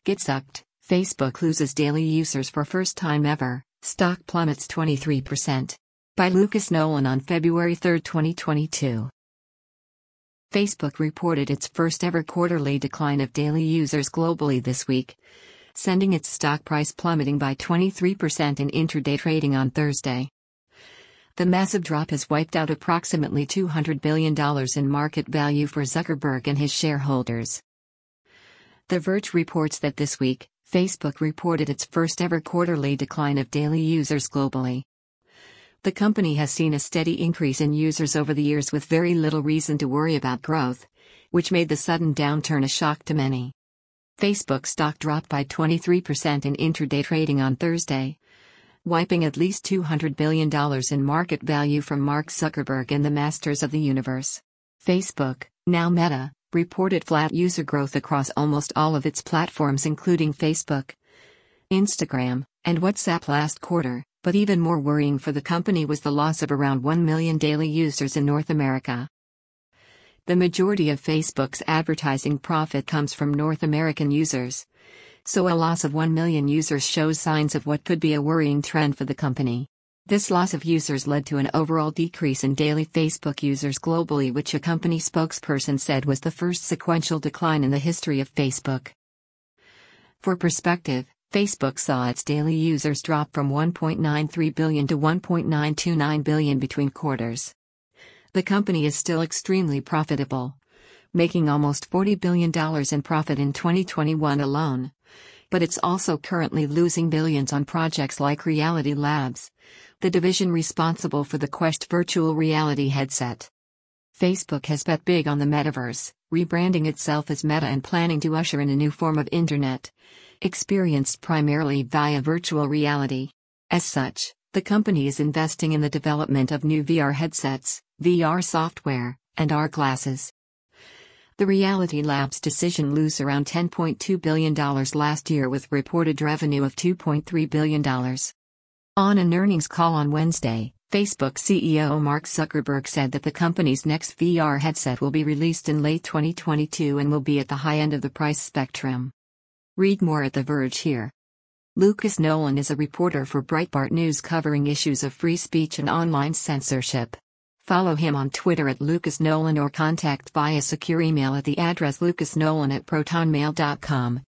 Get sucked. Facebook loses daily users for first time ever. Stock plummets 23%. By Lucas Nolan on February 3, 2022. Facebook reported its first ever quarterly decline of daily users globally this week, sending its stock price plummeting by 23% in intraday trading on Thursday. The massive drop has wiped out approximately $200 billion in market value for Zuckerberg and his shareholders. The Verge reports that this week, Facebook reported its first ever quarterly decline of daily users globally. The company has seen a steady increase in users over the years with very little reason to worry about growth, which made the sudden downturn a shock to many. Facebook stock dropped by 23% in intraday trading on Thursday, wiping at least $200 billion in market value from Mark Zuckerberg and the masters of the universe. Facebook, now Meta, reported flat user growth across almost all of its platforms including Facebook, Instagram, and WhatsApp last quarter, but even more worrying for the company was the loss of around 1 million daily users in North America. The majority of Facebook's advertising profit comes from North American users, so a loss of 1 million users shows signs of what could be a worrying trend for the company. This loss of users led to an overall decrease in daily Facebook users globally, which a company spokesperson said was the first sequential decline in the history of Facebook. For perspective, Facebook saw its daily users drop from 1.93 billion to 1.929 billion between quarters. The company is still extremely profitable, making almost $40 billion in profit in 2021 alone. But it's also currently losing billions on projects like Reality Labs, the division responsible for the Quest virtual reality headset. Facebook has bet big on the metaverse, rebranding itself as Meta and planning to usher in a new form of internet, experienced primarily via virtual reality. As such, the company is investing in the development of new VR headsets, VR software, and AR glasses. The Reality Labs decision lose around $10.2 billion last year with reported revenue of $2.3 billion. On an earnings call on Wednesday, Facebook CEO Mark Zuckerberg said that the company's next VR headset will be released in late 2022 and will be at the high end of the price spectrum. Read more at The Verge here. Lucas Nolan is a reporter for Breitbart News covering issues of free speech and online censorship. Follow him on Twitter at Lucas Nolan or contact via secure email at the address lucasnolan@protonmail.com.